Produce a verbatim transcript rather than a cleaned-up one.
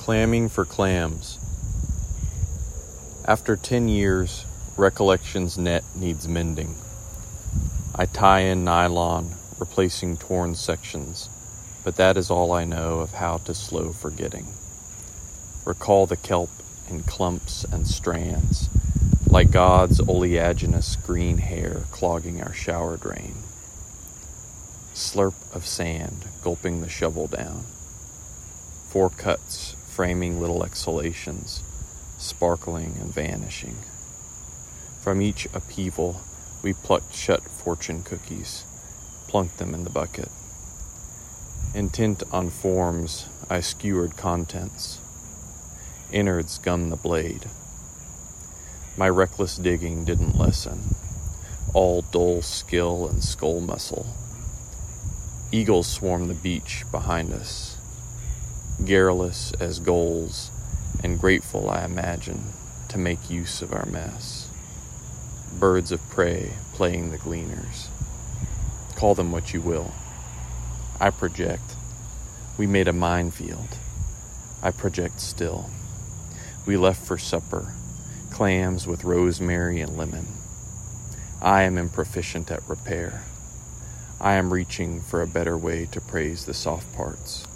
Clamming for clams. After ten years, recollection's net needs mending. I tie in nylon, replacing torn sections, but that is all I know of how to slow forgetting. Recall the kelp in clumps and strands, like God's oleaginous green hair clogging our shower drain. Slurp of sand gulping the shovel down. Four cuts framing little exhalations, sparkling and vanishing. From each upheaval, we plucked shut fortune cookies, plunked them in the bucket. Intent on forms, I skewered contents. Innards gummed the blade. My reckless digging didn't lessen, all dull skill and skull muscle. Eagles swarmed the beach behind us, garrulous as gulls, and grateful, I imagine, to make use of our mess. Birds of prey playing the gleaners. Call them what you will. I project. We made a minefield. I project still. We left for supper, clams with rosemary and lemon. I am improficient at repair. I am reaching for a better way to praise the soft parts.